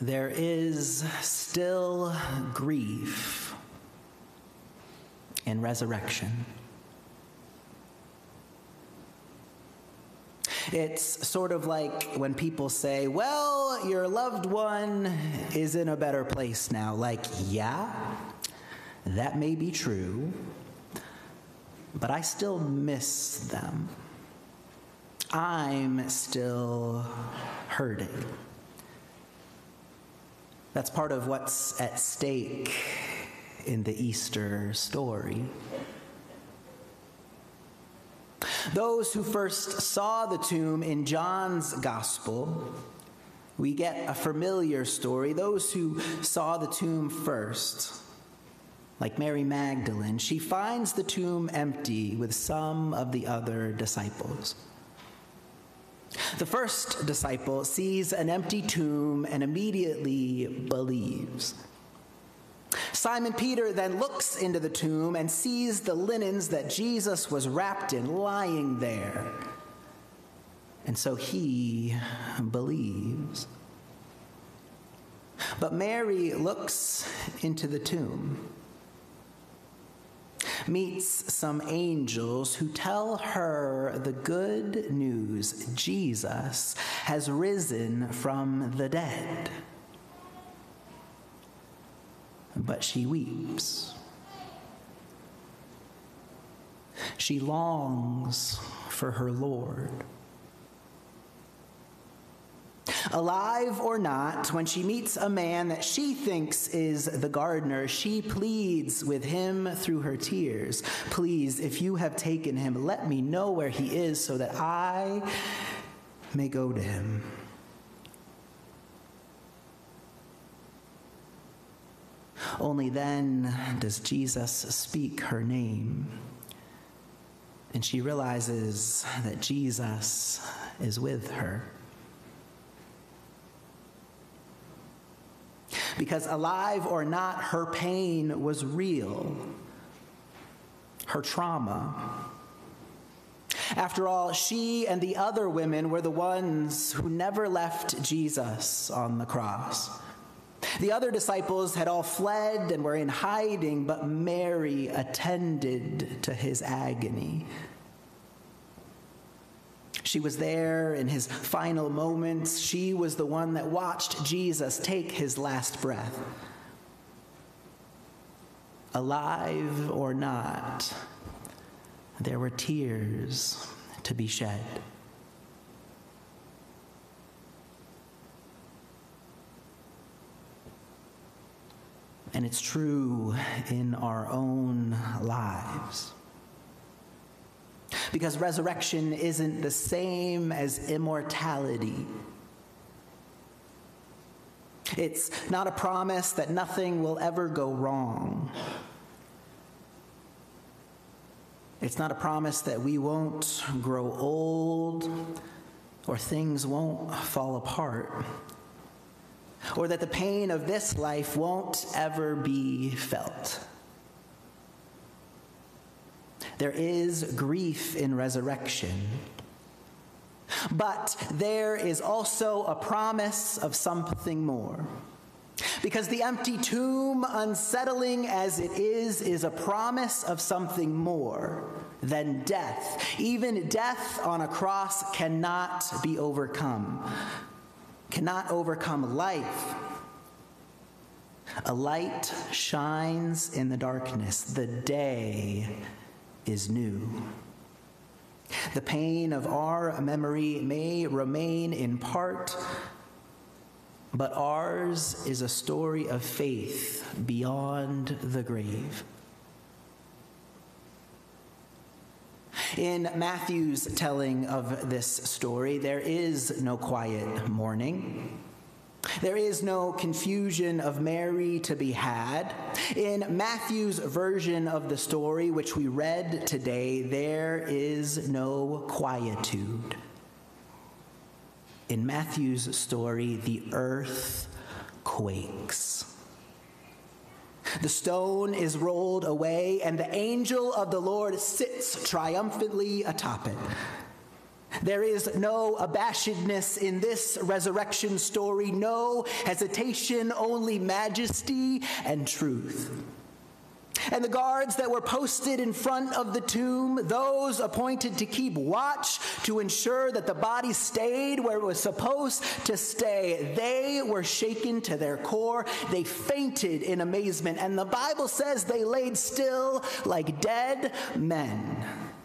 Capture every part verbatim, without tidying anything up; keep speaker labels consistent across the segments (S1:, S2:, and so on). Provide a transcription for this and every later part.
S1: there is still grief in resurrection. It's sort of like when people say, well, your loved one is in a better place now. Like, yeah, that may be true, but I still miss them. I'm still hurting. That's part of what's at stake in the Easter story. Those who first saw the tomb in John's gospel, we get a familiar story. Those who saw the tomb first, like Mary Magdalene, she finds the tomb empty with some of the other disciples. The first disciple sees an empty tomb and immediately believes. Simon Peter then looks into the tomb and sees the linens that Jesus was wrapped in lying there. And so he believes. But Mary looks into the tomb, meets some angels who tell her the good news: Jesus has risen from the dead. But she weeps. She longs for her Lord. Alive or not, when she meets a man that she thinks is the gardener, she pleads with him through her tears. Please, if you have taken him, let me know where he is so that I may go to him. Only then does Jesus speak her name, and she realizes that Jesus is with her. Because alive or not, her pain was real, her trauma. After all, she and the other women were the ones who never left Jesus on the cross. The other disciples had all fled and were in hiding, but Mary attended to his agony. She was there in his final moments. She was the one that watched Jesus take his last breath. Alive or not, there were tears to be shed. And it's true in our own lives. Because resurrection isn't the same as immortality. It's not a promise that nothing will ever go wrong. It's not a promise that we won't grow old or things won't fall apart, or that the pain of this life won't ever be felt. There is grief in resurrection, but there is also a promise of something more. Because the empty tomb, unsettling as it is, is a promise of something more than death. Even death on a cross cannot be overcome. Cannot overcome life. A light shines in the darkness. The day is new. The pain of our memory may remain in part, but ours is a story of faith beyond the grave. In Matthew's telling of this story, there is no quiet mourning. There is no confusion of Mary to be had. In Matthew's version of the story, which we read today, there is no quietude. In Matthew's story, the earth quakes. The stone is rolled away, and the angel of the Lord sits triumphantly atop it. There is no abashedness in this resurrection story, no hesitation, only majesty and truth. And the guards that were posted in front of the tomb, those appointed to keep watch to ensure that the body stayed where it was supposed to stay, they were shaken to their core. They fainted in amazement, and the Bible says they laid still like dead men.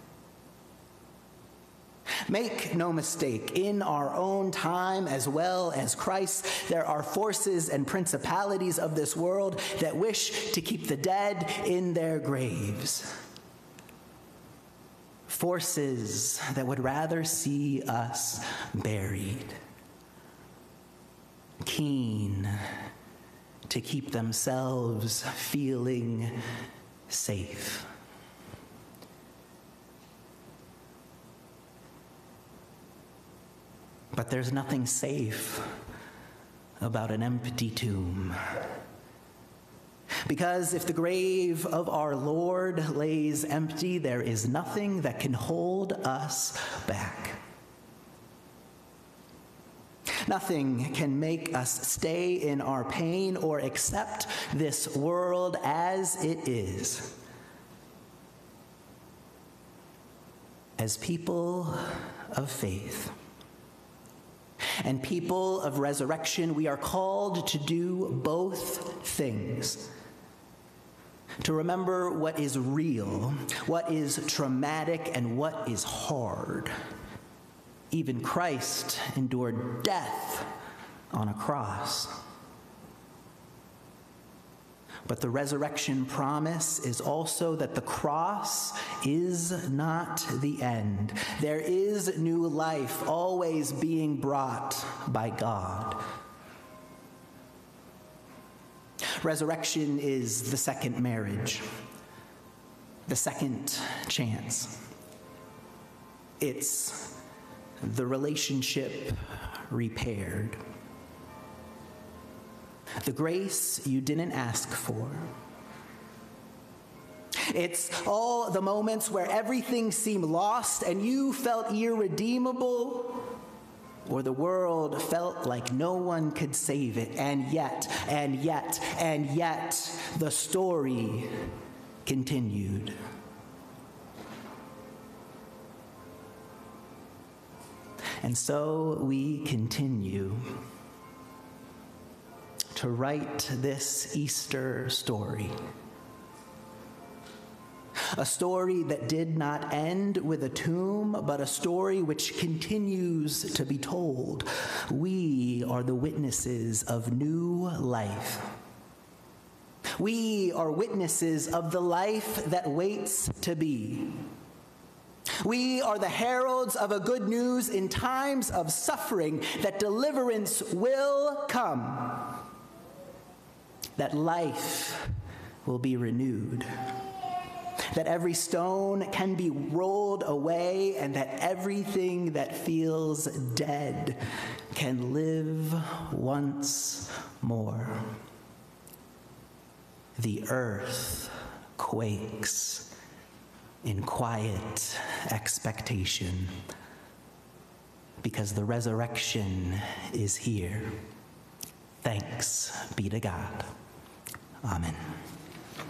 S1: Make no mistake, in our own time as well as Christ, there are forces and principalities of this world that wish to keep the dead in their graves. Forces that would rather see us buried. Keen to keep themselves feeling safe. But there's nothing safe about an empty tomb. Because if the grave of our Lord lays empty, there is nothing that can hold us back. Nothing can make us stay in our pain or accept this world as it is. As people of faith and people of resurrection, we are called to do both things. To remember what is real, what is traumatic, and what is hard. Even Christ endured death on a cross. But the resurrection promise is also that the cross is not the end. There is new life always being brought by God. Resurrection is the second marriage, the second chance. It's the relationship repaired. The grace you didn't ask for. It's all the moments where everything seemed lost and you felt irredeemable, or the world felt like no one could save it, and yet, and yet, and yet, the story continued. And so we continue to write this Easter story. A story that did not end with a tomb, but a story which continues to be told. We are the witnesses of new life. We are witnesses of the life that waits to be. We are the heralds of a good news in times of suffering, that deliverance will come, that life will be renewed, that every stone can be rolled away, and that everything that feels dead can live once more. The earth quakes in quiet expectation, because the resurrection is here. Thanks be to God. Amen.